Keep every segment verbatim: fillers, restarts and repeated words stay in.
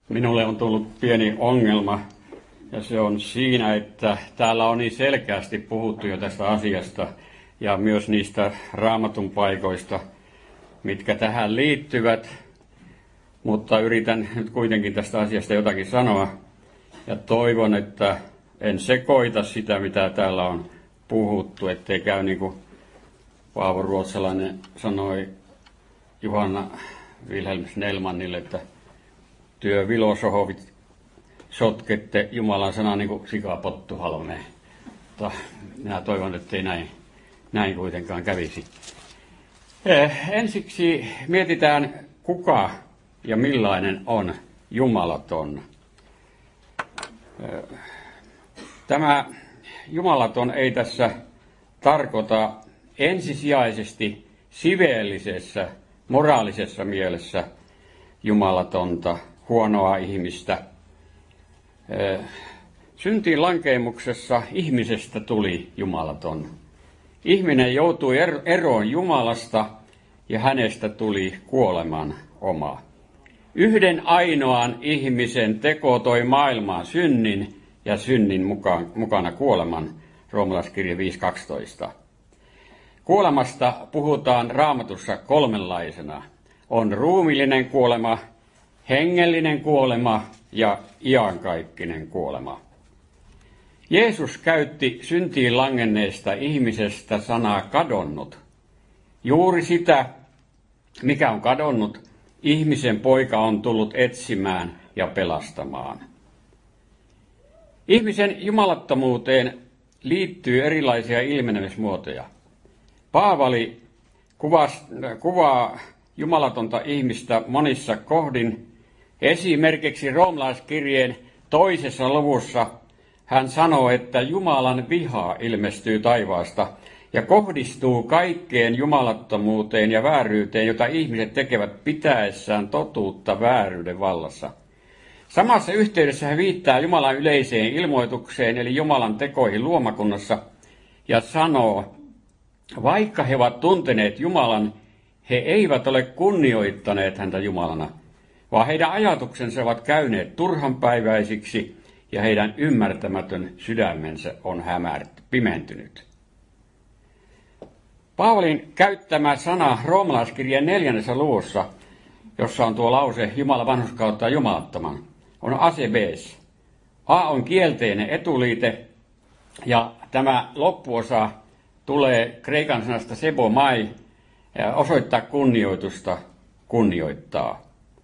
Minulle on tullut pieni ongelma, ja se on siinä, että täällä on niin selkeästi puhuttu jo tästä asiasta ja myös niistä raamatun paikoista, mitkä tähän liittyvät, mutta yritän nyt kuitenkin tästä asiasta jotakin sanoa ja toivon, että en sekoita sitä, mitä täällä on puhuttu, ettei käy niin kuin Paavo Ruotsalainen sanoi Johanna Wilhelm Snellmanille, että työ filosohovit sotkette Jumalan sanaa niin kuin sikapottu halmeen. Mutta minä toivon, ettei näin, näin kuitenkaan kävisi. Eh, ensiksi mietitään, kuka ja millainen on jumalaton. Eh, tämä jumalaton ei tässä tarkoita ensisijaisesti siveellisessä, moraalisessa mielessä jumalatonta, huonoa ihmistä. Syntiin lankeemuksessa ihmisestä tuli jumalaton. Ihminen joutui eroon Jumalasta ja hänestä tuli kuoleman oma. Yhden ainoan ihmisen teko toi maailmaan synnin ja synnin mukaan, mukana kuoleman, roomalaiskirja viisi kaksitoista. Kuolemasta puhutaan Raamatussa kolmenlaisena. On ruumiillinen kuolema, hengellinen kuolema ja iankaikkinen kuolema. Jeesus käytti syntiin langenneesta ihmisestä sanaa kadonnut. Juuri sitä, mikä on kadonnut, ihmisen poika on tullut etsimään ja pelastamaan. Ihmisen jumalattomuuteen liittyy erilaisia ilmenemismuotoja. Paavali kuvaa, kuvaa jumalatonta ihmistä monissa kohdin. Esimerkiksi roomalaiskirjeen toisessa luvussa hän sanoo, että Jumalan viha ilmestyy taivaasta ja kohdistuu kaikkeen jumalattomuuteen ja vääryyteen, jota ihmiset tekevät pitäessään totuutta vääryyden vallassa. Samassa yhteydessä hän viittaa Jumalan yleiseen ilmoitukseen, eli Jumalan tekoihin luomakunnassa, ja sanoo, vaikka he ovat tunteneet Jumalan, he eivät ole kunnioittaneet häntä Jumalana, vaan heidän ajatuksensa ovat käyneet turhanpäiväisiksi ja heidän ymmärtämätön sydämensä on hämärt, pimentynyt. Paavalin käyttämä sana roomalaiskirjeen neljännessä luvussa, jossa on tuo lause Jumala vanhurskauttaa jumalattoman, on asebes. A on kielteinen etuliite ja tämä loppuosa tulee kreikan sanasta sebomai, osoittaa kunnioitusta, kunnioittaa.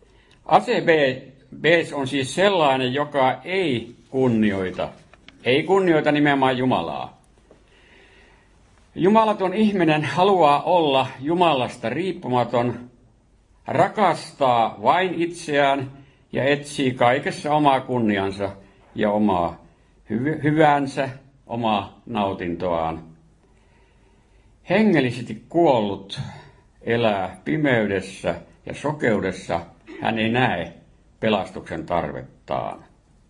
Asebes on siis sellainen, joka ei kunnioita, ei kunnioita nimenomaan Jumalaa. Jumalaton ihminen haluaa olla Jumalasta riippumaton, rakastaa vain itseään ja etsii kaikessa omaa kunniansa ja omaa hy- hyväänsä, omaa nautintoaan. Hengellisesti kuollut elää pimeydessä ja sokeudessa, hän ei näe pelastuksen tarvettaan.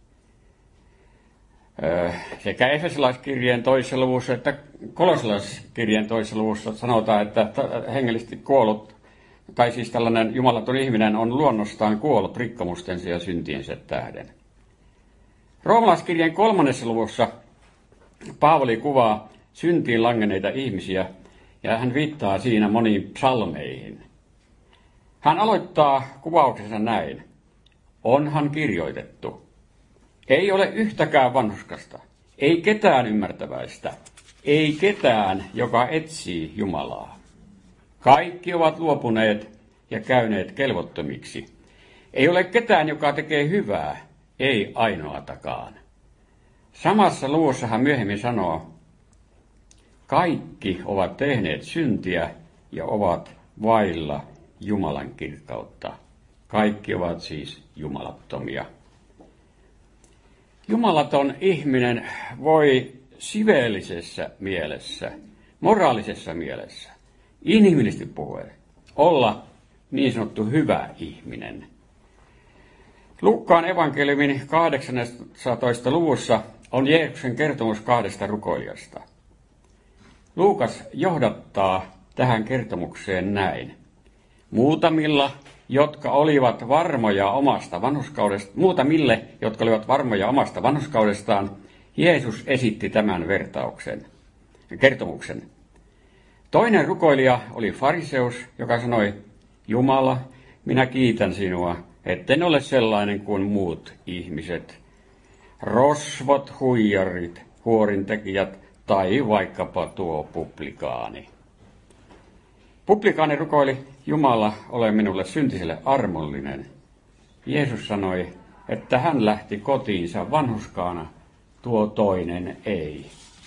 Sekä Efesolaiskirjeen toisessa luvussa että Kolossalaiskirjeen toisessa luvussa sanotaan, että hengellisesti kuollut, tai siis tällainen jumalaton ihminen on luonnostaan kuollut rikkomustensa ja syntiensä tähden. Roomalaiskirjeen kolmannessa luvussa Paavali kuvaa syntiin langenneita ihmisiä, ja hän viittaa siinä moniin psalmeihin. Hän aloittaa kuvauksensa näin. Onhan kirjoitettu. Ei ole yhtäkään vanhurskasta, ei ketään ymmärtäväistä, ei ketään, joka etsii Jumalaa. Kaikki ovat luopuneet ja käyneet kelvottomiksi. Ei ole ketään, joka tekee hyvää, ei ainoatakaan. Samassa luvussa hän myöhemmin sanoo, kaikki ovat tehneet syntiä ja ovat vailla Jumalan kirkkautta. Kaikki ovat siis jumalattomia. Jumalaton ihminen voi siveellisessä mielessä, moraalisessa mielessä, inhimillisesti puhuen, olla niin sanottu hyvä ihminen. Luukkaan evankeliumin kahdeksannessatoista luvussa on Jeesuksen kertomus kahdesta rukoilijasta. Luukas johdattaa tähän kertomukseen näin. Muutamilla jotka olivat varmoja omasta vanhurskaudesta, muutamille, jotka olivat varmoja omasta vanhurskaudestaan, Jeesus esitti tämän vertauksen, kertomuksen. Toinen rukoilija oli fariseus, joka sanoi, Jumala, minä kiitän sinua, etten ole sellainen kuin muut ihmiset, rosvot, huijarit, huorintekijät tai vaikkapa tuo publikaani. Publikaani rukoili, Jumala, ole minulle syntiselle armollinen. Jeesus sanoi, että hän lähti kotiinsa vanhurskaana, tuo toinen ei.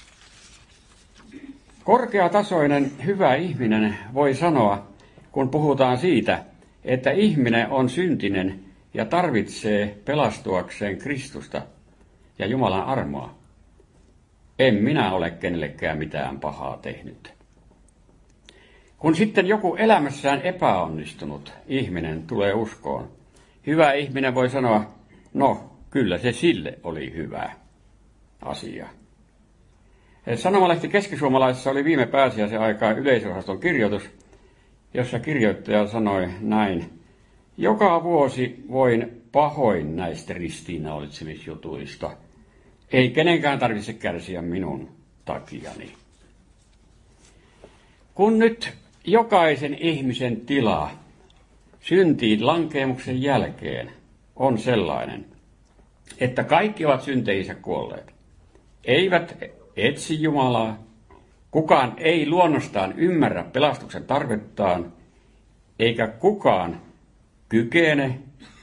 Korkeatasoinen hyvä ihminen voi sanoa, kun puhutaan siitä, että ihminen on syntinen ja tarvitsee pelastuakseen Kristusta ja Jumalan armoa. En minä ole kenellekään mitään pahaa tehnyt. Kun sitten joku elämässään epäonnistunut ihminen tulee uskoon, hyvä ihminen voi sanoa, no kyllä se sille oli hyvä asia. Sanomalehti Keskisuomalaisessa oli viime pääsiäisen aikaa yleisöosaston kirjoitus, jossa kirjoittaja sanoi näin, joka vuosi voin pahoin näistä ristiinnaulitsemisjutuista. Ei kenenkään tarvitse kärsiä minun takiani. Kun nyt jokaisen ihmisen tila syntiin lankeemuksen jälkeen on sellainen, että kaikki ovat synteihinsä kuolleet, eivät etsi Jumalaa, kukaan ei luonnostaan ymmärrä pelastuksen tarvettaan, eikä kukaan kykene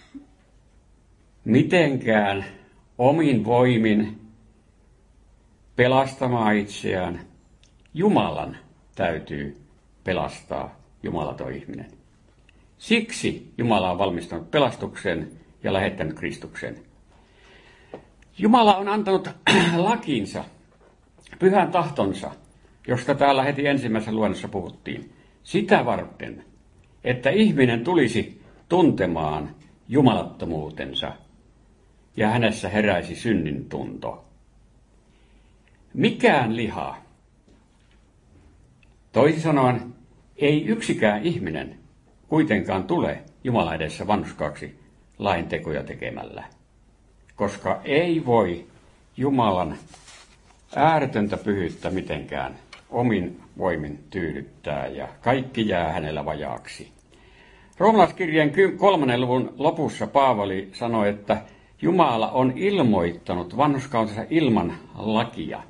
mitenkään omin voimin pelastamaan itseään. Jumalan täytyy pelastaa jumalaton ihminen. Siksi Jumala on valmistanut pelastuksen ja lähettänyt Kristuksen. Jumala on antanut lakinsa, pyhän tahtonsa, josta täällä heti ensimmäisessä luennossa puhuttiin, sitä varten, että ihminen tulisi tuntemaan jumalattomuutensa ja hänessä heräisi synnin tunto. Mikään liha, toisin sanoen, ei yksikään ihminen kuitenkaan tule Jumalan edessä vanhurskaaksi lain tekoja tekemällä, koska ei voi Jumalan ääretöntä pyhyyttä mitenkään omin voimin tyydyttää ja kaikki jää hänellä vajaaksi. Roomalaiskirjeen kolmannen luvun lopussa Paavali sanoi, että Jumala on ilmoittanut vanhurskautensa ilman lakia.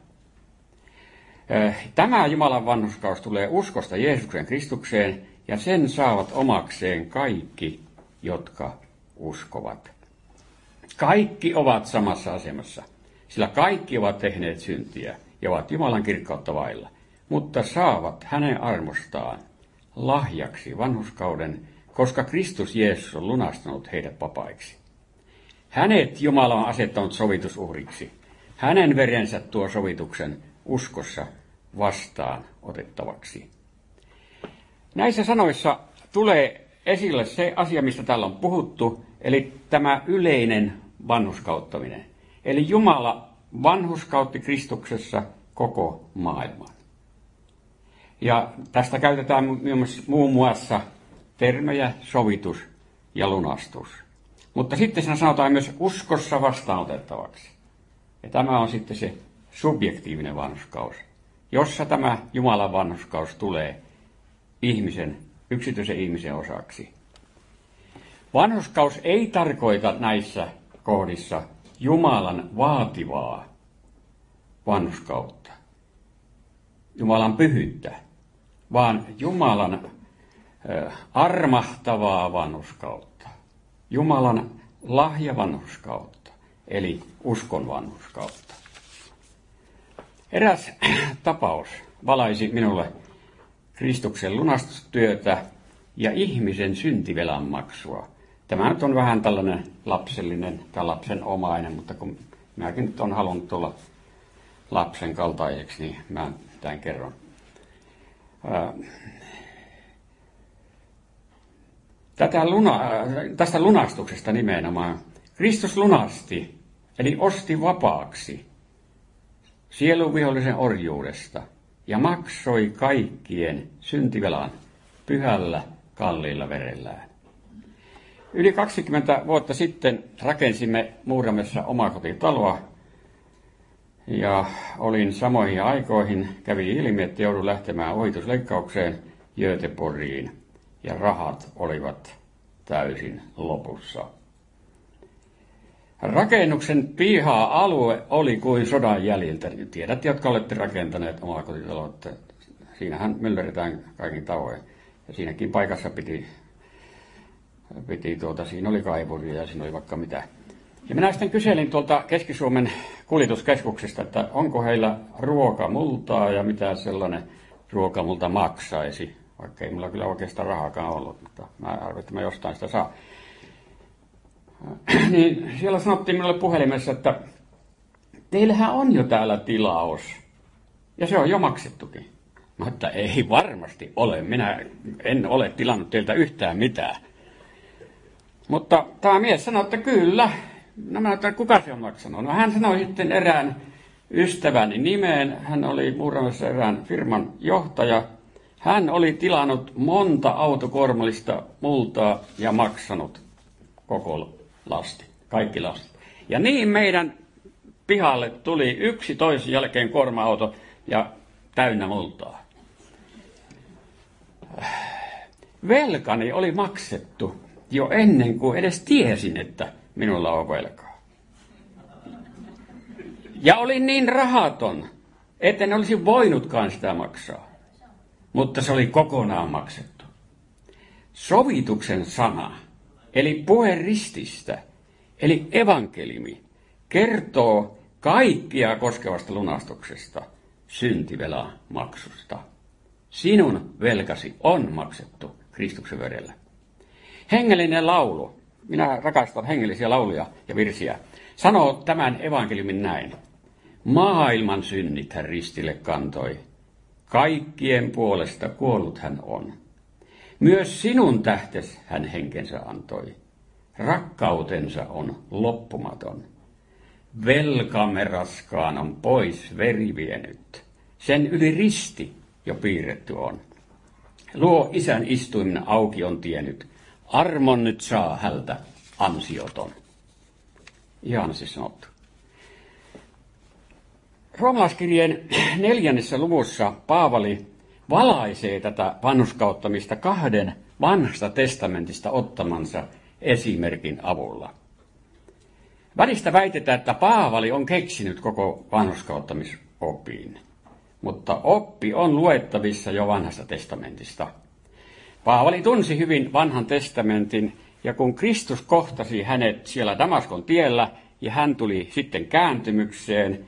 Tämä Jumalan vanhurskaus tulee uskosta Jeesuksen Kristukseen ja sen saavat omakseen kaikki, jotka uskovat. Kaikki ovat samassa asemassa, sillä kaikki ovat tehneet syntiä ja ovat Jumalan kirkkautta vailla, mutta saavat hänen armostaan lahjaksi vanhurskauden, koska Kristus Jeesus on lunastanut heidät vapaiksi. Hänet Jumala on asettanut sovitusuhriksi. Hänen verensä tuo sovituksen uskossa vastaan otettavaksi. Näissä sanoissa tulee esille se asia, mistä täällä on puhuttu, eli tämä yleinen vanhurskauttaminen. Eli Jumala vanhurskautti Kristuksessa koko maailman. Ja tästä käytetään muun muassa termejä sovitus ja lunastus. Mutta sitten siinä sanotaan myös uskossa vastaanotettavaksi. Ja tämä on sitten se subjektiivinen vanhurskaus, jossa tämä Jumalan vanhurskaus tulee ihmisen, yksityisen ihmisen osaksi. Vanhurskaus ei tarkoita näissä kohdissa Jumalan vaativaa vanhurskautta, Jumalan pyhyyttä, vaan Jumalan äh, armahtavaa vanhurskautta, Jumalan lahjavanhurskautta, eli uskon vanhurskautta. Eräs tapaus valaisi minulle Kristuksen lunastustyötä ja ihmisen syntivelan maksua. Tämä nyt on vähän tällainen lapsellinen tai lapsenomainen, mutta kun minäkin nyt olen halunnut tulla lapsen kaltaiseksi, niin mä tämän kerron. Tätä luna, tästä lunastuksesta nimenomaan. Kristus lunasti, eli osti vapaaksi sieluvihollisen orjuudesta ja maksoi kaikkien syntivelan pyhällä kalliilla verellään. Yli kaksikymmentä vuotta sitten rakensimme Muuramessa omakotitaloa ja olin samoihin aikoihin, kävi ilmi, että joudun lähtemään ohitusleikkaukseen Göteborgiin ja rahat olivat täysin lopussa. Rakennuksen piha-alue oli kuin sodan jäljiltä. Tiedät, jotka olette rakentaneet omakotitalot, siinähän mylleritään kaikin tavoin. Ja siinäkin paikassa piti, piti tuota, siinä oli kaivuria ja siinä oli vaikka mitä. Ja minä sitten kyselin tuolta Keski-Suomen kuljetuskeskuksesta, että onko heillä ruokamultaa ja mitä sellainen ruokamulta maksaisi. Vaikka ei mulla kyllä oikeastaan rahaakaan ollut, mutta mä arvoin, että mä jostain sitä saa. Niin siellä sanottiin minulle puhelimessa, että teillähän on jo täällä tilaus. Ja se on jo maksettukin. Mä että ei varmasti ole. Minä en ole tilannut teiltä yhtään mitään. Mutta tämä mies sanoi, että kyllä. No mä että kuka se on maksanut? No hän sanoi sitten erään ystäväni nimeen. Hän oli Muuramessa erään firman johtaja. Hän oli tilannut monta autokuormallista multaa ja maksanut koko lasti, kaikki lastit. Ja niin meidän pihalle tuli yksi toisen jälkeen kuorma-auto ja täynnä multaa. Velkani oli maksettu jo ennen kuin edes tiesin, että minulla on velkaa. Ja olin niin rahaton, etten olisi voinutkaan sitä maksaa. Mutta se oli kokonaan maksettu. Sovituksen sana, eli puhe rististä, eli evankeliumi, kertoo kaikkia koskevasta lunastuksesta, syntivelan maksusta. Sinun velkasi on maksettu Kristuksen verellä. Hengellinen laulu, minä rakastan hengellisiä lauluja ja virsiä, sanoo tämän evankeliumin näin. Maailman synnit hän ristille kantoi. Kaikkien puolesta kuollut hän on. Myös sinun tähtes hän henkensä antoi. Rakkautensa on loppumaton. Velkamme raskaan on pois veri vienyt. Sen yli risti jo piirretty on. Luo isän istuimen auki on tiennyt. Armon nyt saa hältä ansioton. Ihan siis sanottu. Roomalaiskirjeen neljännessä luvussa Paavali valaisee tätä vanhurskauttamista kahden vanhasta testamentista ottamansa esimerkin avulla. Välistä väitetään, että Paavali on keksinyt koko vanhurskauttamisopin, mutta oppi on luettavissa jo vanhasta testamentista. Paavali tunsi hyvin vanhan testamentin, ja kun Kristus kohtasi hänet siellä Damaskon tiellä, ja hän tuli sitten kääntymykseen,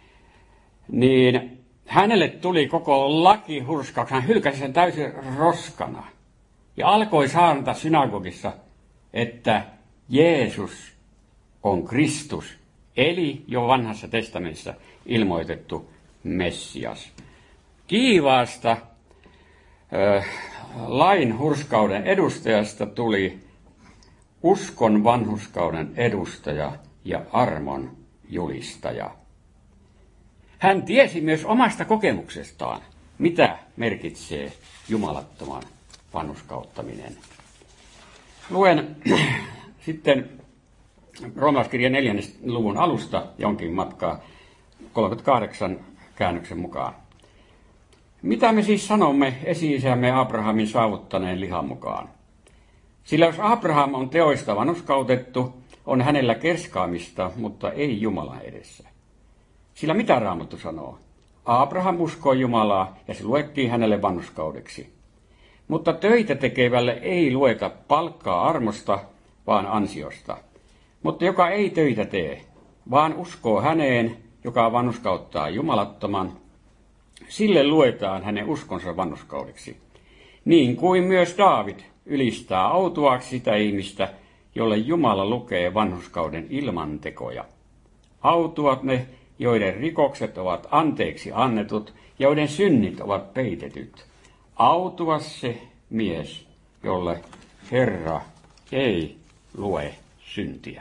niin hänelle tuli koko laki hurskaus. Hän hylkäsi sen täysin roskana ja alkoi saarnata synagogissa, että Jeesus on Kristus, eli jo vanhassa testamentissa ilmoitettu Messias. Kiivaasta äh, lain hurskauden edustajasta tuli uskon vanhurskauden edustaja ja armon julistaja. Hän tiesi myös omasta kokemuksestaan, mitä merkitsee jumalattoman vanhurskauttaminen. Luen sitten Roomalaiskirjan neljännen luvun alusta jonkin matkaa kolmekymmentäkahdeksan käännöksen mukaan. Mitä me siis sanomme esi-isämme Abrahamin saavuttaneen lihan mukaan? Sillä jos Abraham on teoista vanhurskautettu, on hänellä kerskaamista, mutta ei Jumalan edessä. Sillä mitä Raamattu sanoo? Abraham uskoi Jumalaa ja se luettiin hänelle vanhurskaudeksi. Mutta töitä tekevälle ei lueta palkkaa armosta, vaan ansiosta. Mutta joka ei töitä tee, vaan uskoo häneen, joka vanhurskauttaa jumalattoman, sille luetaan hänen uskonsa vanhurskaudeksi. Niin kuin myös Daavid ylistää autuaaksi sitä ihmistä, jolle Jumala lukee vanhurskauden ilman tekoja. Autuat ne, joiden rikokset ovat anteeksi annetut, joiden synnit ovat peitetyt. Autuas se mies, jolle Herra ei lue syntiä.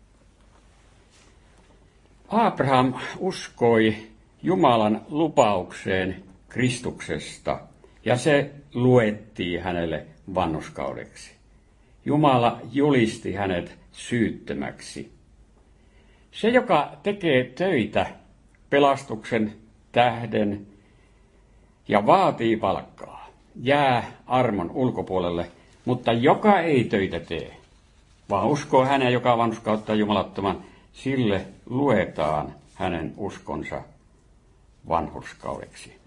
Abraham uskoi Jumalan lupaukseen Kristuksesta, ja se luettiin hänelle vanhurskaudeksi. Jumala julisti hänet syyttömäksi. Se, joka tekee töitä pelastuksen tähden ja vaatii palkkaa, jää armon ulkopuolelle, mutta joka ei töitä tee, vaan uskoo häneen, joka vanhurskauttaa jumalattoman, sille luetaan hänen uskonsa vanhurskaudeksi.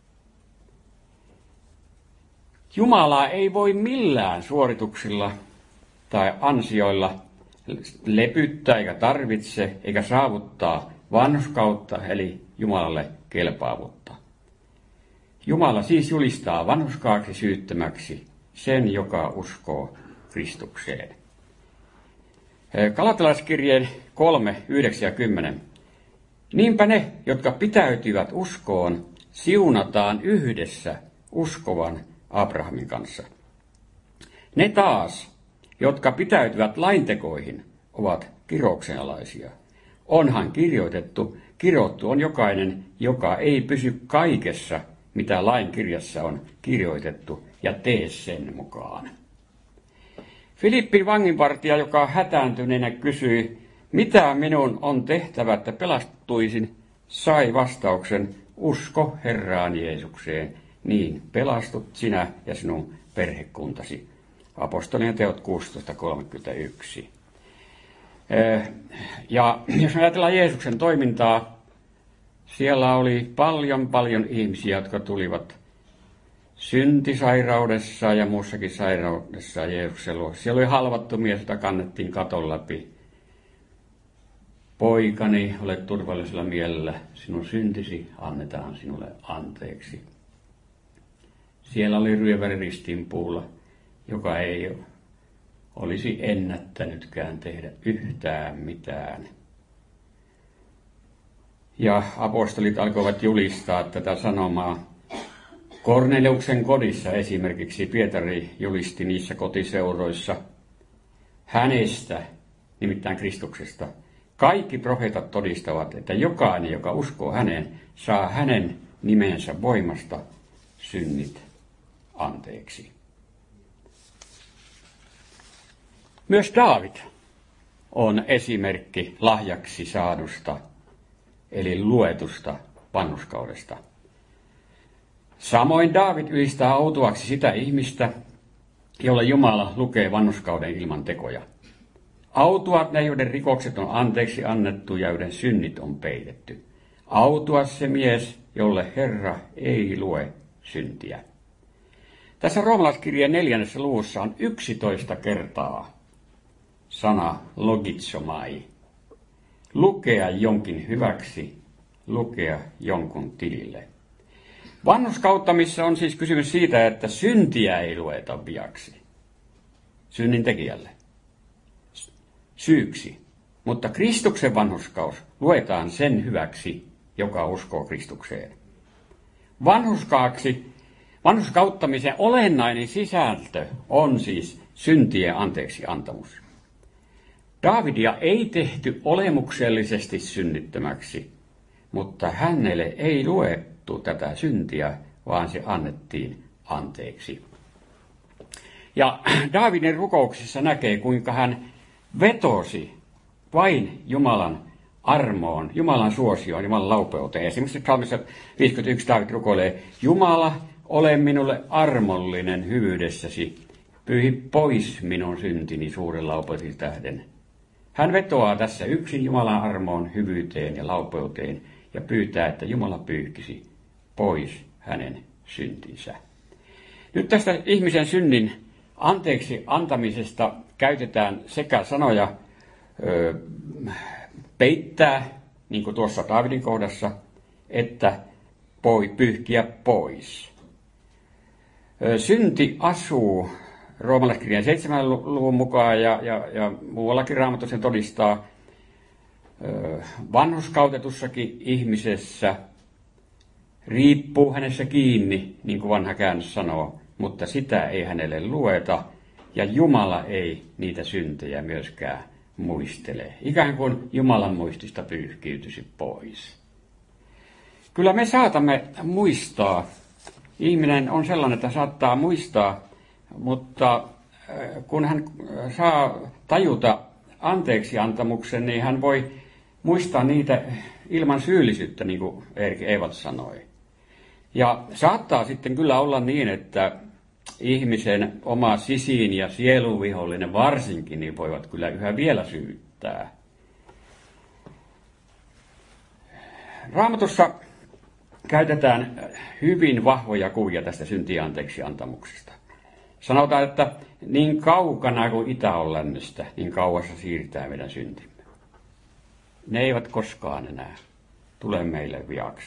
Jumalaa ei voi millään suorituksilla tai ansioilla lepyttää eikä tarvitse eikä saavuttaa vanhurskautta eli Jumalalle kelpaavuutta. Jumala siis julistaa vanhurskaaksi syyttömäksi sen, joka uskoo Kristukseen. Galatalaiskirjeen kolme, yhdeksän ja kymmenen. Niinpä ne, jotka pitäytyvät uskoon, siunataan yhdessä uskovan Abrahamin kanssa. Ne taas, jotka pitäytyvät laintekoihin, ovat kirouksenalaisia. Onhan kirjoitettu, kirottu on jokainen, joka ei pysy kaikessa, mitä lain kirjassa on kirjoitettu, ja tee sen mukaan. Filippin vanginvartija, joka hätääntyneenä kysyi, mitä minun on tehtävä, että pelastuisin, sai vastauksen, usko Herraan Jeesukseen, niin pelastut sinä ja sinun perhekuntasi. Apostolien teot kuusitoista kolmekymmentäyksi. Ja jos me ajatellaan Jeesuksen toimintaa, siellä oli paljon paljon ihmisiä, jotka tulivat syntisairaudessa ja muussakin sairaudessa Jeesuksen luo. Siellä oli halvattu mies, jota kannettiin katon läpi. Poikani, olet turvallisella mielellä, sinun syntisi annetaan sinulle anteeksi. Siellä oli ryöväri ristinpuulla, joka ei olisi ennättänytkään tehdä yhtään mitään. Ja apostolit alkoivat julistaa tätä sanomaa. Korneliuksen kodissa esimerkiksi Pietari julisti niissä kotiseuroissa hänestä, nimittäin Kristuksesta. Kaikki profeetat todistavat, että jokainen, joka uskoo häneen, saa hänen nimensä voimasta synnit anteeksi. Myös Daavid on esimerkki lahjaksi saadusta, eli luetusta vanhurskaudesta. Samoin Daavid ylistää autuaksi sitä ihmistä, jolle Jumala lukee vanhurskauden ilman tekoja. Autuat ne, joiden rikokset on anteeksi annettu ja joiden synnit on peitetty. Autuas se mies, jolle Herra ei lue syntiä. Tässä roomalaiskirjeen neljännessä luvussa on yksitoista kertaa sana logitsomai. Lukea jonkin hyväksi, lukea jonkun tilille. Vanhurskauttamisessa on siis kysymys siitä, että syntiä ei lueta viaksi synnin tekijälle, syyksi. Mutta Kristuksen vanhurskaus luetaan sen hyväksi, joka uskoo Kristukseen. Vanhurskaaksi, vanhurskauttamisen olennainen sisältö on siis syntien anteeksi antamus. Daavidia ei tehty olemuksellisesti synnittömäksi, mutta hänelle ei luettu tätä syntiä, vaan se annettiin anteeksi. Ja Daavidin rukouksissa näkee, kuinka hän vetosi vain Jumalan armoon, Jumalan suosioon, Jumalan laupeuteen. Esimerkiksi psalmissa viisikymmentäyksi Daavid rukoilee, Jumala, ole minulle armollinen hyvyydessäsi, pyyhi pois minun syntini suuren laupeutesi tähden. Hän vetoaa tässä yksin Jumalan armoon, hyvyyteen ja laupeuteen ja pyytää, että Jumala pyyhkisi pois hänen syntinsä. Nyt tästä ihmisen synnin anteeksi antamisesta käytetään sekä sanoja ö, peittää, niin kuin tuossa Daavidin kohdassa, että poi, pyyhkiä pois. Ö, synti asuu roomalaiskirjan seitsemän luvun mukaan ja, ja, ja muuallakin Raamattu sen todistaa ö, vanhurskautetussakin ihmisessä, riippuu hänessä kiinni, niin kuin vanha käännös sanoo, mutta sitä ei hänelle lueta, ja Jumala ei niitä syntejä myöskään muistele. Ikään kuin Jumalan muistista pyyhkiytyisi pois. Kyllä me saatamme muistaa. Ihminen on sellainen, että saattaa muistaa, mutta kun hän saa tajuta anteeksiantamuksen, niin hän voi muistaa niitä ilman syyllisyyttä, niin kuin Erik Evald sanoi. Ja saattaa sitten kyllä olla niin, että ihmisen oma sisiin ja sieluvihollinen varsinkin niin voivat kyllä yhä vielä syyttää. Raamatussa käytetään hyvin vahvoja kuvia tästä syntien anteeksiantamuksesta. Sanotaan, että niin kaukana kuin itä on lännestä, niin kauassa siirtää meidän syntimme. Ne eivät koskaan enää tule meille viaksi.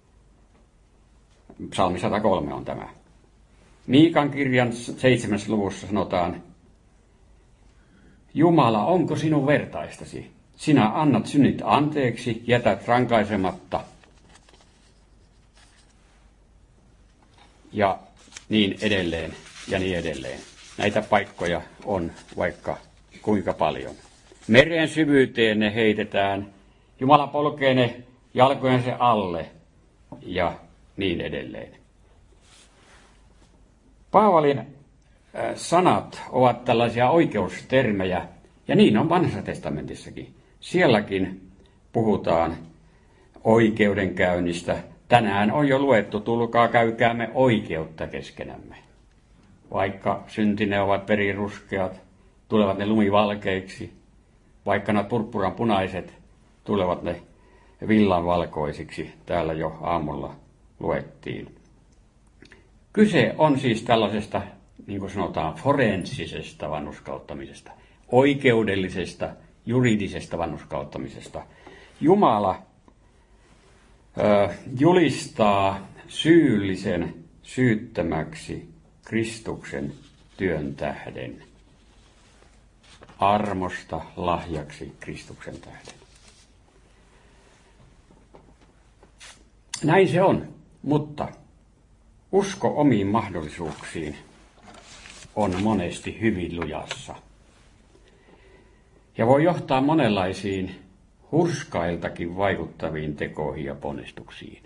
Psalmi sata kolme on tämä. Miikan kirjan seitsemännessä luvussa sanotaan, Jumala, onko sinun vertaistasi? Sinä annat synnit anteeksi, jätät rankaisematta. Ja niin edelleen ja niin edelleen. Näitä paikkoja on vaikka kuinka paljon. Meren syvyyteen ne heitetään. Jumala polkee ne jalkojensa alle ja niin edelleen. Paavalin sanat ovat tällaisia oikeustermejä, ja niin on Vanhassa testamentissakin. Sielläkin puhutaan oikeudenkäynnistä. Tänään on jo luettu, tulkaa käykäämme oikeutta keskenämme. Vaikka syntine ovat veriruskeat, tulevat ne lumivalkeiksi. Vaikka ne purppuran punaiset, tulevat ne villanvalkoisiksi. Täällä jo aamulla luettiin. Kyse on siis tällaisesta, niin kuin sanotaan, forensisesta vanhurskauttamisesta, oikeudellisesta, juridisesta vanhurskauttamisesta. Jumala ö, julistaa syyllisen syyttömäksi Kristuksen työn tähden. Armosta lahjaksi Kristuksen tähden. Näin se on, mutta usko omiin mahdollisuuksiin on monesti hyvin lujassa. Ja voi johtaa monenlaisiin hurskailtakin vaikuttaviin tekoihin ja ponnistuksiin.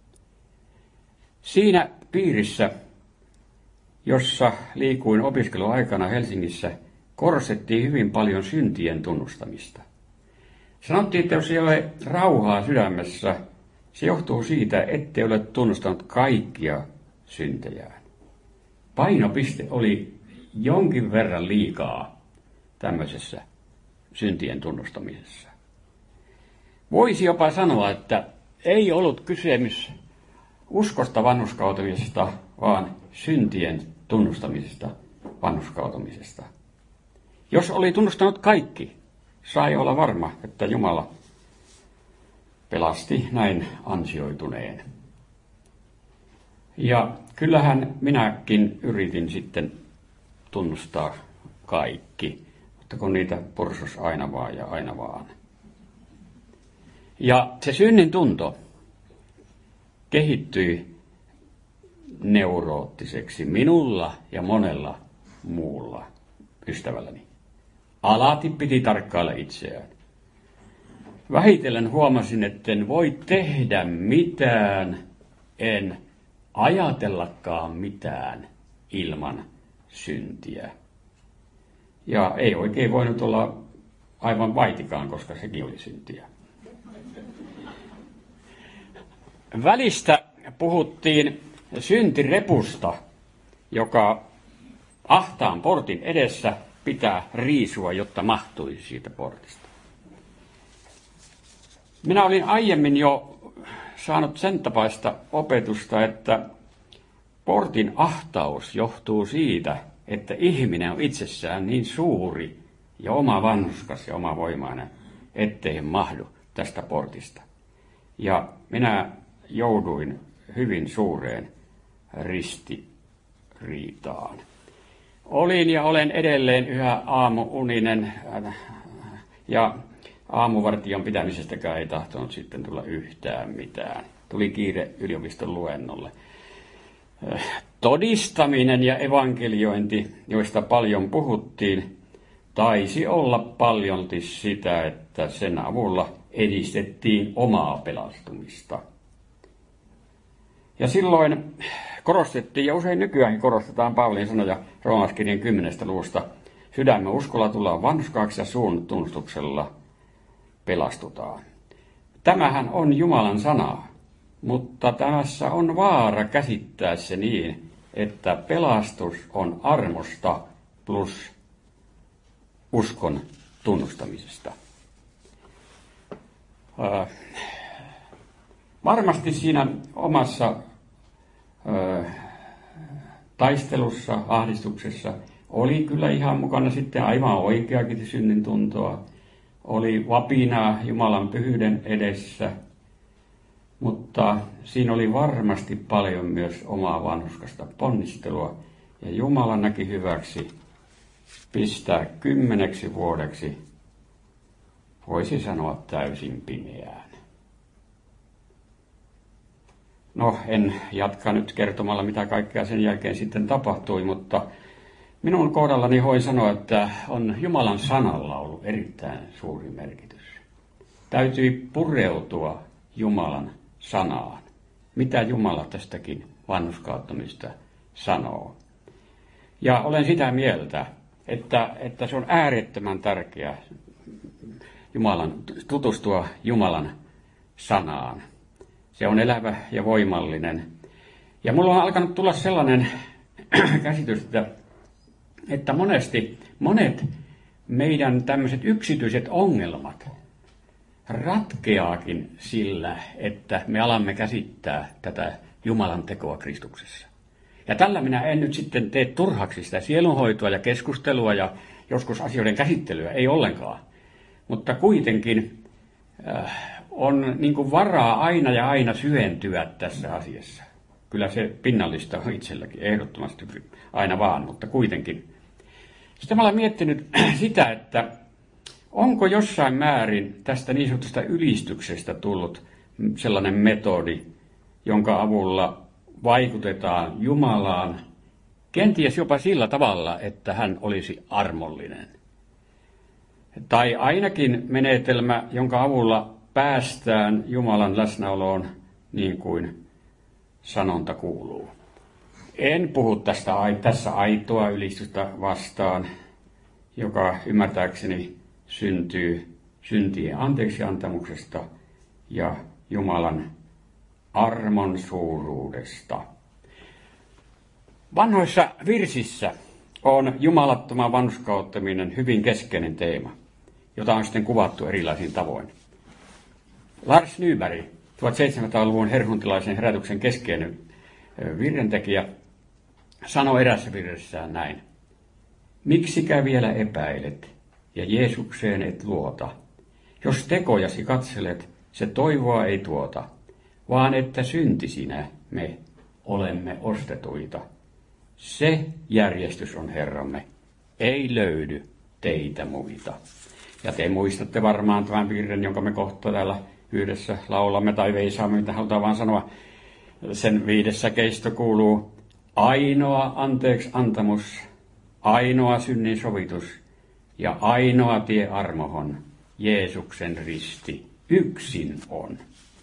Siinä piirissä, jossa liikuin opiskeluaikana Helsingissä, korostettiin hyvin paljon syntien tunnustamista. Sanottiin, että jos ei ole rauhaa sydämessä, se johtuu siitä, ettei ole tunnustanut kaikkia syntejään. Painopiste oli jonkin verran liikaa tämmöisessä syntien tunnustamisessa. Voisi jopa sanoa, että ei ollut kysymys uskosta vanhurskautumisesta, vaan syntien tunnustamisesta vanhurskautumisesta. Jos oli tunnustanut kaikki, sai olla varma, että Jumala pelasti näin ansioituneen. Ja kyllähän minäkin yritin sitten tunnustaa kaikki, mutta kun niitä pursus aina vaan ja aina vaan. Ja se synnin tunto kehittyi neuroottiseksi minulla ja monella muulla ystävälläni. Alati piti tarkkailla itseään. Vähitellen huomasin, etten voi tehdä mitään, en ajatellakaan mitään ilman syntiä. Ja ei oikein voinut olla aivan vaitikaan, koska sekin oli syntiä. Välistä puhuttiin syntirepusta, joka ahtaan portin edessä pitää riisua, jotta mahtuisi siitä portista. Minä olin aiemmin jo saanut sen tapaista opetusta, että portin ahtaus johtuu siitä, että ihminen on itsessään niin suuri ja oma vanhuskas ja oma voimainen, ettei mahdu tästä portista. Ja minä jouduin hyvin suureen ristiriitaan. Olin ja olen edelleen yhä aamuuninen ja aamuvartijan pitämisestäkään ei tahtonut sitten tulla yhtään mitään. Tuli kiire yliopiston luennolle. Todistaminen ja evankeliointi, joista paljon puhuttiin, taisi olla paljolti sitä, että sen avulla edistettiin omaa pelastumista. Ja silloin korostettiin, ja usein nykyäänkin korostetaan Paavalin sanoja Roomalaiskirjan kymmenestä luvusta, sydämen uskolla tullaan vanhurskaaksi ja suun tunnustuksella pelastutaan. Tämähän on Jumalan sana, mutta tämässä on vaara käsittää se niin, että pelastus on armosta plus uskon tunnustamisesta. Äh, varmasti siinä omassa äh, taistelussa, ahdistuksessa oli kyllä ihan mukana sitten aivan oikeakin synnin tuntoa. Oli vapinaa Jumalan pyhyyden edessä, mutta siinä oli varmasti paljon myös omaa vanhurskasta ponnistelua. Ja Jumala näki hyväksi pistää kymmeneksi vuodeksi, voisi sanoa täysin pimeään. No, en jatka nyt kertomalla, mitä kaikkea sen jälkeen sitten tapahtui, mutta minun kohdallani voin sanoa, että on Jumalan sanalla ollut erittäin suuri merkitys. Täytyi pureutua Jumalan sanaan. Mitä Jumala tästäkin vanhurskauttamista sanoo. Ja olen sitä mieltä, että, että se on äärettömän tärkeää Jumalan, tutustua Jumalan sanaan. Se on elävä ja voimallinen. Ja mulla on alkanut tulla sellainen käsitys, että, että monesti monet meidän tämmöiset yksityiset ongelmat ratkeaakin sillä, että me alamme käsittää tätä Jumalan tekoa Kristuksessa. Ja tällä minä en nyt sitten tee turhaksi sitä sielunhoitoa ja keskustelua ja joskus asioiden käsittelyä, ei ollenkaan. Mutta kuitenkin äh, on niin kuin varaa aina ja aina syventyä tässä asiassa. Kyllä se pinnallista on itselläkin ehdottomasti aina vaan, mutta kuitenkin. Sitten mä olen miettinyt sitä, että onko jossain määrin tästä niin sanotusta ylistyksestä tullut sellainen metodi, jonka avulla vaikutetaan Jumalaan, kenties jopa sillä tavalla, että hän olisi armollinen. Tai ainakin menetelmä, jonka avulla päästään Jumalan läsnäoloon niin kuin sanonta kuuluu. En puhu tästä tässä aitoa ylistystä vastaan, joka ymmärtääkseni syntyy syntien anteeksiantamuksesta ja Jumalan armon suuruudesta. Vanhoissa virsissä on jumalattoman vanhurskauttaminen hyvin keskeinen teema, jota on sitten kuvattu erilaisin tavoin. Lars Nyberg, tuhatseitsemänsataaluvun herhuntilaisen herätyksen keskeinen virrentekijä, sanoi erässä virressään näin. Miksikä vielä epäilet ja Jeesukseen et luota? Jos tekojasi katselet, se toivoa ei tuota, vaan että syntisinä me olemme ostetuita. Se järjestys on Herramme, ei löydy teitä muita. Ja te muistatte varmaan tämän virren, jonka me kohta täällä yhdessä laulamme tai veisaamme, mitä halutaan vaan sanoa. Sen viidessä keisto kuuluu ainoa anteeksi antamus, ainoa synnin sovitus ja ainoa tie armohon, Jeesuksen risti, yksin on.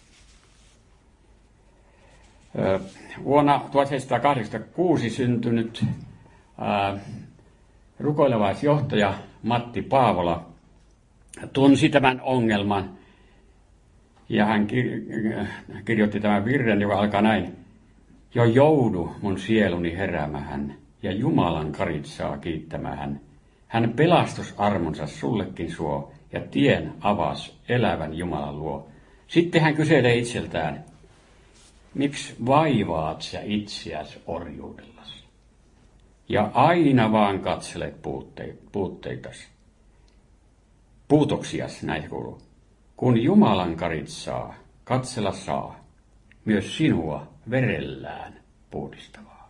Vuonna tuhatseitsemänsataakahdeksankymmentäkuusi syntynyt ää, rukoilevaisjohtaja Matti Paavola tunsi tämän ongelman ja hän kir- kirjoitti tämän virren, joka alkaa näin. Jo joudu mun sieluni heräämähän ja Jumalan karitsaa kiittämähän. Hän pelastusarmonsa sullekin suo ja tien avas elävän Jumalan luo. Sitten hän kyselee itseltään, miksi vaivaat sä itseäsi orjuudellas? Ja aina vaan katselet puutte- puutteitas. Puutoksias, näin kuuluu. Kun Jumalan karitsaa, katsella saa, myös sinua verellään puhdistavaa.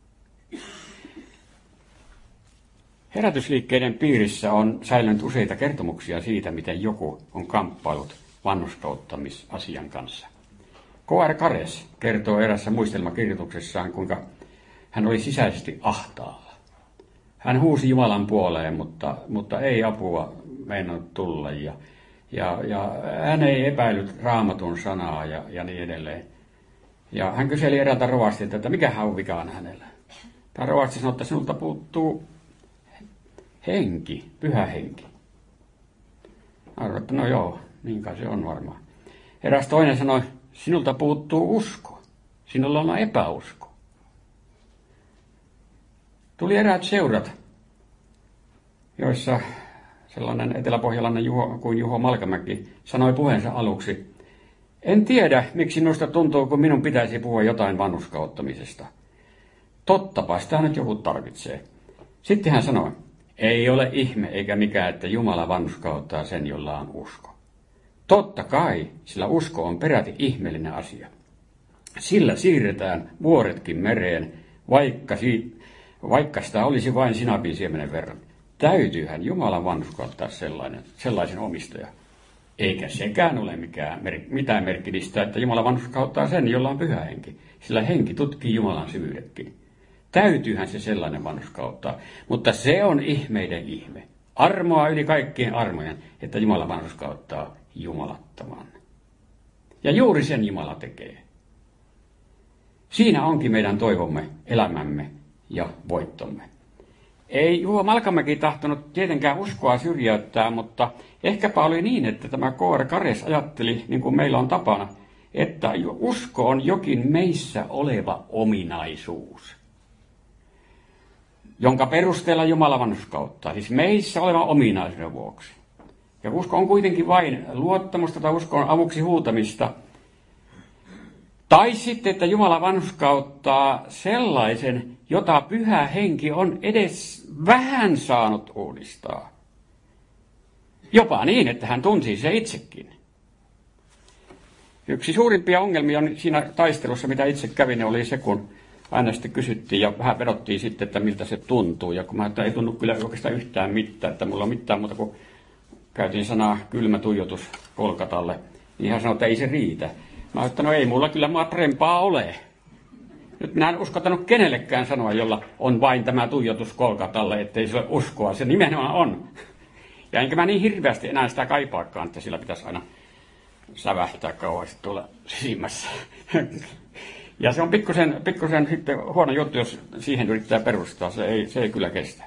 Herätysliikkeiden piirissä on säilynyt useita kertomuksia siitä, miten joku on kamppailut vanhurskauttamisasian kanssa. K R Kares kertoo erässä muistelmakirjoituksessaan, kuinka hän oli sisäisesti ahtaalla. Hän huusi Jumalan puoleen, mutta, mutta ei apua meinannut tulla ja, ja, ja hän ei epäillyt Raamatun sanaa ja, ja niin edelleen. Ja hän kyseli eräältä rovastilta, että mikä on vikaan hänellä. Tämä rovasti sanoi, että sinulta puuttuu henki, pyhä henki. Arvoin, että no joo, niin kai se on varmaan. Eräs toinen sanoi, sinulta puuttuu usko. Sinulla on epäusko. Tuli eräät seurat, joissa sellainen eteläpohjalainen Juho, kuin Juho Malkamäki sanoi puheensa aluksi, en tiedä, miksi minusta tuntuu, kun minun pitäisi puhua jotain vanhurskauttamisesta. Tottapa, sitä nyt joku tarvitsee. Sitten hän sanoi, ei ole ihme eikä mikään, että Jumala vanhurskauttaa sen, jolla on usko. Totta kai, sillä usko on peräti ihmeellinen asia. Sillä siirretään vuoretkin mereen, vaikka, si- vaikka sitä olisi vain sinapin siemenen verran. Täytyyhän Jumalan vanhurskauttaa sellainen, sellaisen omistaja. Eikä sekään ole mikään, mitään merkillistä, että Jumala vanhurskauttaa sen, jolla on pyhä henki. Sillä henki tutkii Jumalan syvyydetkin. Täytyyhän se sellainen vanhurskauttaa, mutta se on ihmeiden ihme. Armoa yli kaikkien armojen, että Jumala vanhurskauttaa jumalattoman. Ja juuri sen Jumala tekee. Siinä onkin meidän toivomme, elämämme ja voittomme. Ei Juho Malkamäki tahtonut tietenkään uskoa syrjäyttää, mutta ehkäpä oli niin, että tämä K R Kares ajatteli, niin kuin meillä on tapana, että usko on jokin meissä oleva ominaisuus, jonka perusteella Jumala vanhurskauttaa, siis meissä olevan ominaisuuden vuoksi. Ja usko on kuitenkin vain luottamusta tai usko on avuksi huutamista. Tai sitten, että Jumala vanhurskauttaa sellaisen, jota pyhä henki on edes vähän saanut uudistaa. Jopa niin, että hän tunsi se itsekin. Yksi suurimpia ongelmia siinä taistelussa, mitä itse kävin, oli se, kun aina sitten kysyttiin ja vähän vedottiin sitten, että miltä se tuntuu. Ja kun mä että ei tunnu kyllä oikeastaan yhtään mitään, että mulla on mitään muuta kuin käytin sanaa kylmä tuijotus Kolkatalle, niin hän sanoi, että ei se riitä. Mä ajattelin, että no ei mulla kyllä parempaa ole. Nyt minä en uskottanut kenellekään sanoa, jolla on vain tämä tuijotus Kolkatalle, ettei se ole uskoa. Se nimenomaan on. Ja enkä mä niin hirveästi enää sitä kaipaakaan, että sillä pitäisi aina sävähtää kauheasti tuolla silmässä. Ja se on pikkusen, pikkusen sitten huono juttu, jos siihen yrittää perustaa. Se ei, se ei kyllä kestä.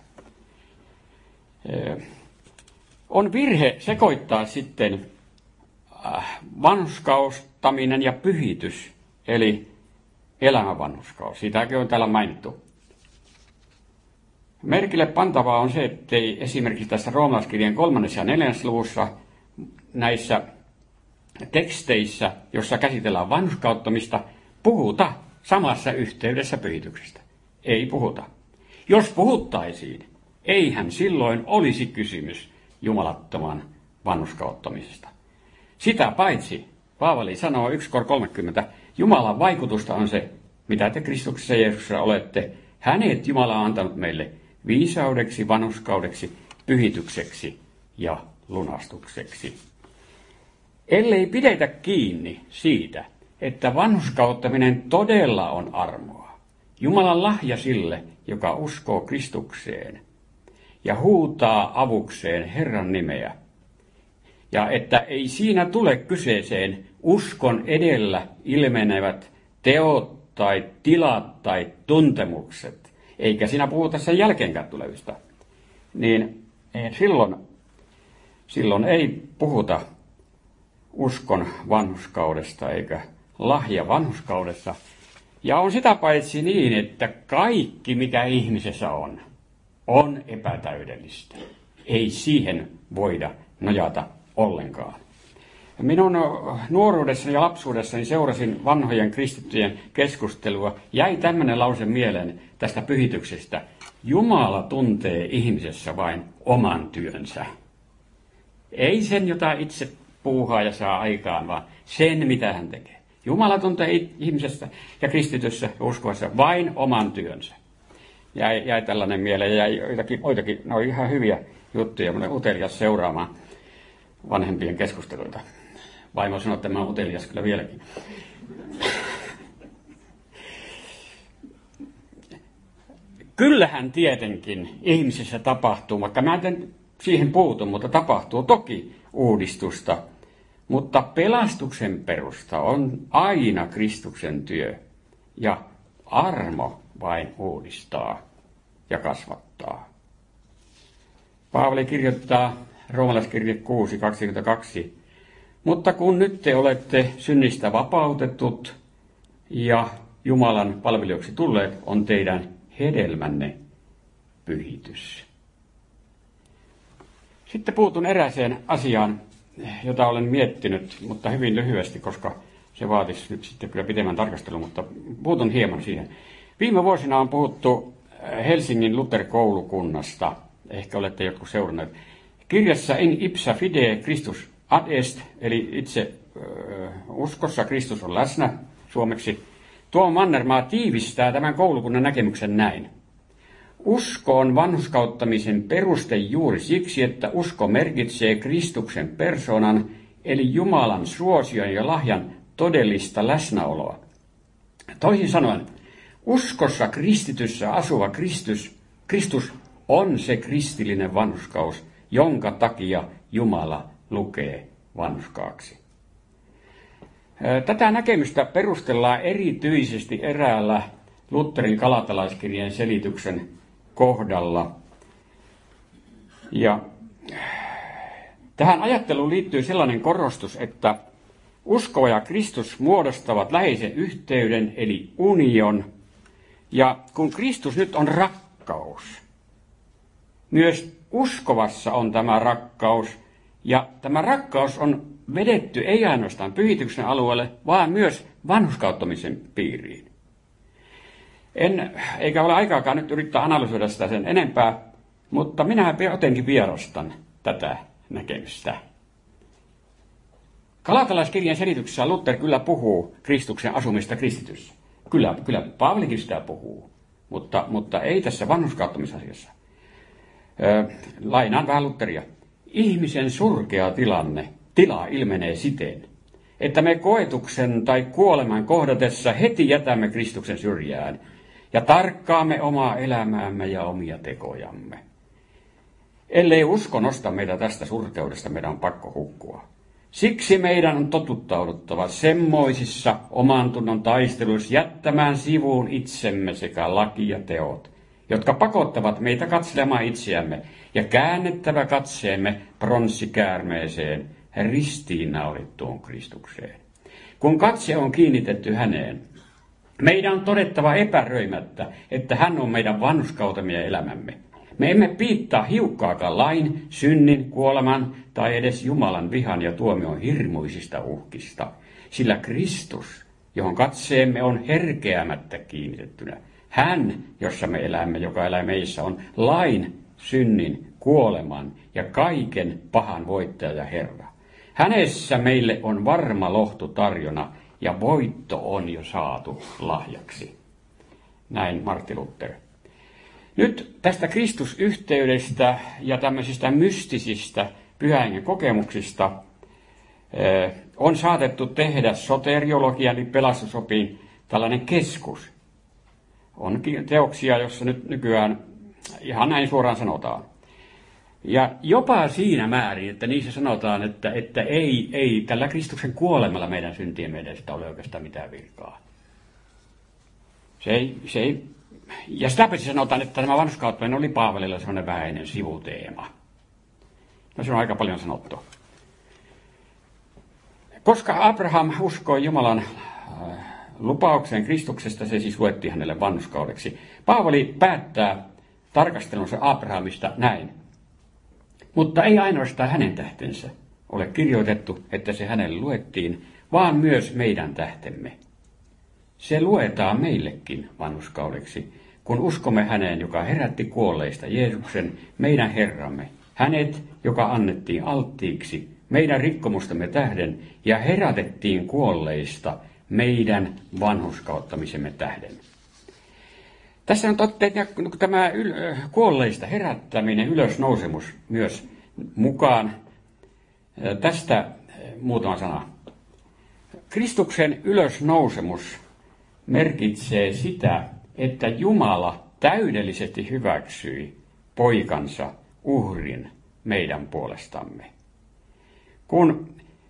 On virhe sekoittaa sitten vanhurskaustaminen ja pyhitys, eli elämänvanhurskaus. Siitäkin on täällä mainittu. Merkille pantavaa on se, ettei esimerkiksi tässä roomalaiskirjan kolmannessa ja neljännessä luvussa näissä teksteissä, jossa käsitellään vanhurskauttamista, puhuta samassa yhteydessä pyhityksestä. Ei puhuta. Jos puhuttaisiin, eihän silloin olisi kysymys jumalattoman vanhurskauttamisesta. Sitä paitsi, Paavali sanoo yksi kolmekymmentä, Jumalan vaikutusta on se, mitä te Kristuksessa Jeesuksessa olette. Hänet Jumala on antanut meille viisaudeksi, vanhurskaudeksi, pyhitykseksi ja lunastukseksi. Ellei pidetä kiinni siitä, että vanhurskauttaminen todella on armoa, Jumalan lahja sille, joka uskoo Kristukseen ja huutaa avukseen Herran nimeä, ja että ei siinä tule kyseeseen uskon edellä ilmenevät teot tai tilat tai tuntemukset, eikä siinä puhuta sen jälkeenkään tulevista, niin silloin, silloin ei puhuta uskon vanhurskaudesta eikä lahja vanhurskaudessa. Ja on sitä paitsi niin, että kaikki mikä ihmisessä on, on epätäydellistä. Ei siihen voida nojata ollenkaan. Minun nuoruudessani ja lapsuudessani seurasin vanhojen kristittyjen keskustelua. Jäi tämmöinen lause mieleen tästä pyhityksestä. Jumala tuntee ihmisessä vain oman työnsä. Ei sen, jota itse puuhaa ja saa aikaan, vaan sen, mitä hän tekee. Jumala tuntee ihmisestä ja kristityssä uskoessa vain oman työnsä. Jäi, jäi tällainen mieleen ja jäi joitakin, joitakin, ne on ihan hyviä juttuja, mutta utelias seuraamaan vanhempien keskusteluita. Vaimo sanoi, että mä oon utelias kyllä vieläkin. Kyllähän tietenkin ihmisessä tapahtuu, vaikka mä en siihen puutu, mutta tapahtuu toki uudistusta Mutta pelastuksen perusta on aina Kristuksen työ, ja armo vain uudistaa ja kasvattaa. Paavali kirjoittaa roomalaiskirje kuusi kaksikymmentäkaksi. Mutta kun nyt te olette synnistä vapautetut ja Jumalan palvelijoiksi tulleet, on teidän hedelmänne pyhitys. Sitten puutun erääseen asiaan, jota olen miettinyt, mutta hyvin lyhyesti, koska se vaatisi nyt sitten kyllä pitemmän tarkastelun, mutta puutun hieman siihen. Viime vuosina on puhuttu Helsingin Luther-koulukunnasta, ehkä olette jotkut seuranneet. Kirjassa In ipsa fide Christus ad est, eli itse ö, uskossa Kristus on läsnä suomeksi. Tuo Mannermaa tiivistää tämän koulukunnan näkemyksen näin. Usko on vanhurskauttamisen peruste juuri siksi, että usko merkitsee Kristuksen persoonan, eli Jumalan suosion ja lahjan todellista läsnäoloa. Toisin sanoen, uskossa kristityssä asuva Kristus, Kristus on se kristillinen vanhurskaus, jonka takia Jumala lukee vanhurskaaksi. Tätä näkemystä perustellaan erityisesti eräällä Lutherin galatalaiskirjeen selityksen kohdalla. Ja tähän ajatteluun liittyy sellainen korostus, että usko ja Kristus muodostavat läheisen yhteyden, eli union. Ja kun Kristus nyt on rakkaus, myös uskovassa on tämä rakkaus, ja tämä rakkaus on vedetty ei ainoastaan pyhityksen alueelle, vaan myös vanhurskauttamisen piiriin. En, eikä ole aikaakaan nyt yrittää analysoida sitä sen enempää, mutta minä jotenkin vierastan tätä näkemystä. Galatalaiskirjan selityksessä Luther kyllä puhuu Kristuksen asumista kristityssä. Kyllä, kyllä Paavalikin sitä puhuu, mutta, mutta ei tässä vanhurskauttamisasiassa. Öö, lainaan vähän Lutheria. Ihmisen surkea tilanne, tila ilmenee siten, että me koetuksen tai kuoleman kohdatessa heti jätämme Kristuksen syrjään ja tarkkaamme omaa elämäämme ja omia tekojamme. Ellei usko nosta meitä tästä surkeudesta, meidän on pakko hukkua. Siksi meidän on totuttauduttava semmoisissa oman tunnon taisteluissa jättämään sivuun itsemme sekä laki ja teot, jotka pakottavat meitä katselemaan itseämme ja käännettävä katseemme pronssikäärmeeseen ristiinnaulittuun Kristukseen. Kun katse on kiinnitetty häneen, meidän on todettava epäröimättä, että hän on meidän vanhurskautemme ja elämämme. Me emme piittaa hiukkaakaan lain, synnin, kuoleman tai edes Jumalan vihan ja tuomion hirmuisista uhkista, sillä Kristus, johon katseemme on herkeämättä kiinnitettynä, hän, jossa me elämme, joka elää meissä, on lain, synnin, kuoleman ja kaiken pahan voittaja ja Herra. Hänessä meille on varma lohtu tarjona ja voitto on jo saatu lahjaksi. Näin Martti Luther. Nyt tästä Kristusyhteydestä ja tämmöisistä mystisistä pyhän hengen kokemuksista eh, on saatettu tehdä soteriologian eli pelastusopiin tällainen keskus. On teoksia, jossa nyt nykyään ihan näin suoraan sanotaan. Ja jopa siinä määrin, että niissä sanotaan, että, että ei, ei tällä Kristuksen kuolemalla meidän syntien edestä ole oikeastaan mitään virkaa. Se ei, se ei, ja sitä paitsi sanotaan, että tämä vanhurskauttaminen oli Paavalilla sellainen vähäinen sivuteema. No se on aika paljon sanottu. Koska Abraham uskoi Jumalan lupaukseen Kristuksesta, se siis luettiin hänelle vanhurskaudeksi. Paavali päättää tarkastelunsa Abrahamista näin. Mutta ei ainoastaan hänen tähtensä ole kirjoitettu, että se hänelle luettiin, vaan myös meidän tähtemme. Se luetaan meillekin vanhurskaudeksi, kun uskomme häneen, joka herätti kuolleista Jeesuksen, meidän Herramme. Hänet, joka annettiin alttiiksi meidän rikkomustamme tähden ja herätettiin kuolleista meidän vanhurskauttamisemme tähden. Tässä on totta, että tämä kuolleista herättäminen, ylösnousemus myös mukaan. Tästä muutama sana. Kristuksen ylösnousemus merkitsee sitä, että Jumala täydellisesti hyväksyi poikansa uhrin meidän puolestamme. Kun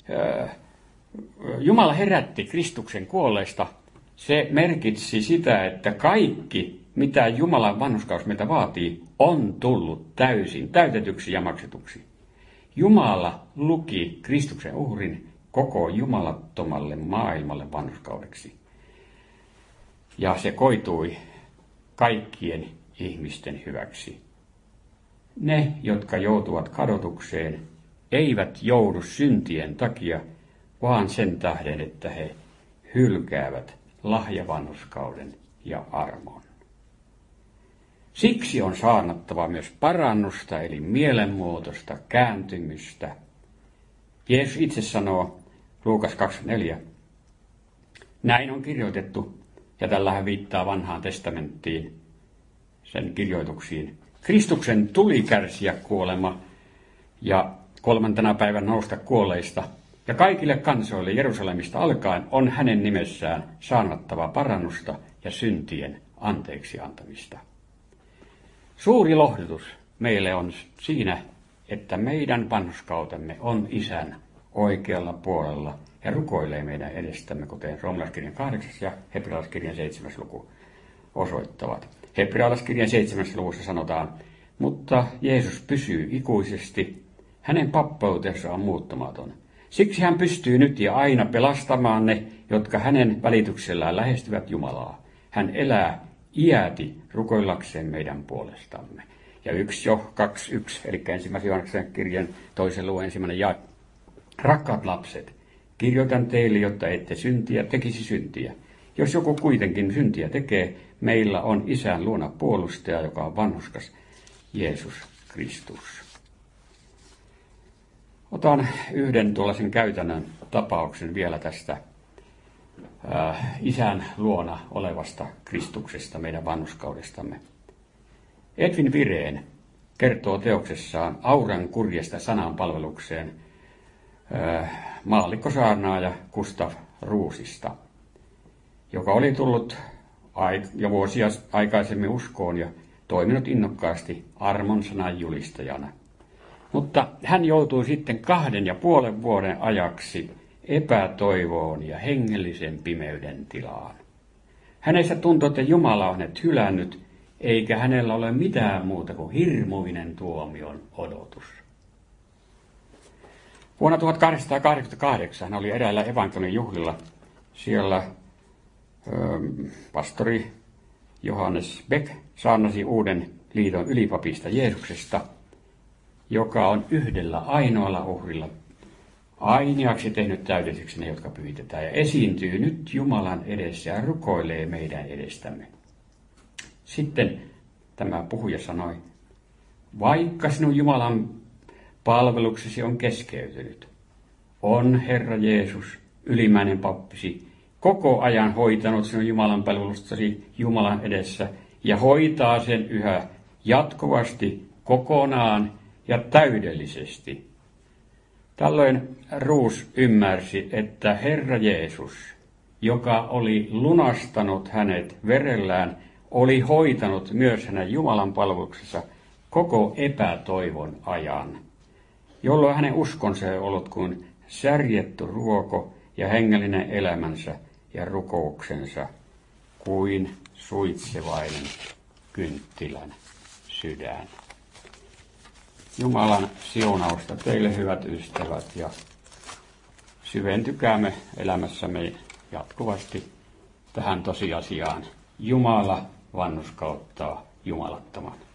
Jumala herätti Kristuksen kuolleista, se merkitsi sitä, että kaikki, mitä Jumalan vanhurskaus meitä vaatii, on tullut täysin täytetyksi ja maksetuksi. Jumala luki Kristuksen uhrin koko jumalattomalle maailmalle vanhurskaudeksi. Ja se koitui kaikkien ihmisten hyväksi. Ne, jotka joutuvat kadotukseen, eivät joudu syntien takia, vaan sen tähden, että he hylkäävät lahjavanhurskauden ja armon. Siksi on saarnattava myös parannusta, eli mielenmuutosta, kääntymystä. Jeesus itse sanoo, Luukas kaksikymmentäneljä, näin on kirjoitettu, ja tällähän viittaa vanhaan testamenttiin, sen kirjoituksiin. Kristuksen tuli kärsiä kuolema ja kolmantena päivän nousta kuolleista, ja kaikille kansoille Jerusalemista alkaen on hänen nimessään saarnattava parannusta ja syntien anteeksi antamista. Suuri lohdutus meille on siinä, että meidän vanhurskautemme on Isän oikealla puolella ja rukoilee meidän edestämme, kuten Roomalaiskirjan kahdeksas ja Hebrealaiskirjan seitsemäs luku osoittavat. Hebrealaiskirjan seitsemäs luvussa sanotaan, mutta Jeesus pysyy ikuisesti, hänen pappeutensa on muuttumaton. Siksi hän pystyy nyt ja aina pelastamaan ne, jotka hänen välityksellään lähestyvät Jumalaa. Hän elää iäti rukoillakseen meidän puolestamme. Ja yksi jo, kaksi, yksi, eli ensimmäisen Johanneksen kirjan toisen luvun ensimmäinen jae. Rakkaat lapset, kirjoitan teille, jotta ette syntiä tekisi syntiä. Jos joku kuitenkin syntiä tekee, meillä on Isän luona puolustaja, joka on vanhurskas, Jeesus Kristus. Otan yhden tuollaisen käytännön tapauksen vielä tästä äh, Isän luona olevasta Kristuksesta, meidän vanhurskaudestamme. Edwin Vireen kertoo teoksessaan Auran kurjesta sananpalvelukseen äh, maallikkosaarnaaja Gustav Ruusista, joka oli tullut jo vuosia aikaisemmin uskoon ja toiminut innokkaasti armon sanan julistajana. Mutta hän joutui sitten kahden ja puolen vuoden ajaksi epätoivoon ja hengellisen pimeyden tilaan. Hänessä tuntui, että Jumala on hänet hylännyt, eikä hänellä ole mitään muuta kuin hirmuinen tuomion odotus. Vuonna tuhatkahdeksansataakahdeksankymmentäkahdeksan hän oli eräällä evankeliumin juhlilla. Siellä ö, pastori Johannes Beck saarnasi uuden liiton ylipapista Jeesuksesta, joka on yhdellä ainoalla uhrilla ainiaksi tehnyt täydelliseksi ne, jotka pyhitetään, ja esiintyy nyt Jumalan edessä ja rukoilee meidän edestämme. Sitten tämä puhuja sanoi, vaikka sinun Jumalan palveluksesi on keskeytynyt, on Herra Jeesus, ylimmäinen pappisi, koko ajan hoitanut sinun Jumalan palvelustasi Jumalan edessä ja hoitaa sen yhä jatkuvasti, kokonaan ja täydellisesti. Tällöin Ruus ymmärsi, että Herra Jeesus, joka oli lunastanut hänet verellään, oli hoitanut myös hänen Jumalan palveluksessa koko epätoivon ajan, jolloin hänen uskonsa ei ollut kuin särjetty ruoko ja hengellinen elämänsä ja rukouksensa kuin suitsevainen kynttilän sydän. Jumalan siunausta teille, hyvät ystävät, ja syventykäämme elämässämme jatkuvasti tähän tosiasiaan. Jumala vanhurskauttaa jumalattoman.